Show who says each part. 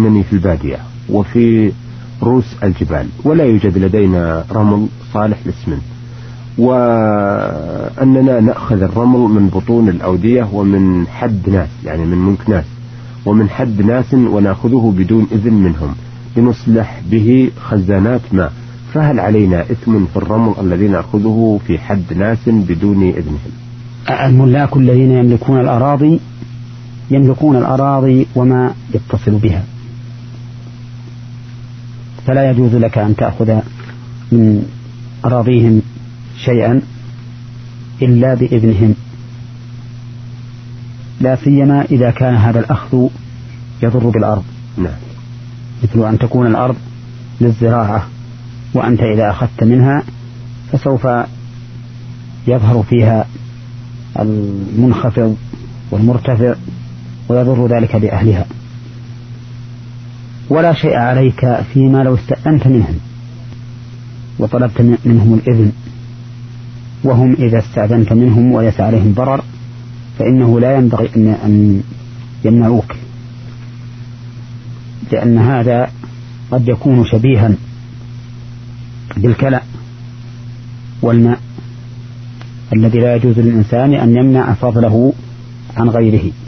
Speaker 1: أنني في البادية وفي رؤوس الجبال ولا يوجد لدينا رمل صالح للإسمنت، وأننا نأخذ الرمل من بطون الأودية ومن حد ناس، يعني من ملك ناس ومن حد ناس، ونأخذه بدون إذن منهم لنصلح به خزانات ماء، فهل علينا إثم في الرمل الذي نأخذه في حد ناس بدون إذنهم؟
Speaker 2: الملاك الذين يملكون الأراضي وما يتصل بها، فلا يجوز لك أن تأخذ من أراضيهم شيئا إلا بإذنهم، لا سيما إذا كان هذا الأخذ يضر بالأرض.
Speaker 1: نعم.
Speaker 2: مثل أن تكون الأرض للزراعة وأنت إذا أخذت منها فسوف يظهر فيها المنخفض والمرتفع ويضر ذلك بأهلها. ولا شيء عليك فيما لو استأذنت منهم وطلبت منهم الإذن، وهم إذا استأذنت منهم وليس عليهم ضرر فإنه لا ينبغي أن يمنعوك، لأن هذا قد يكون شبيها بالكلى والماء الذي لا يجوز للإنسان أن يمنع فضله عن غيره.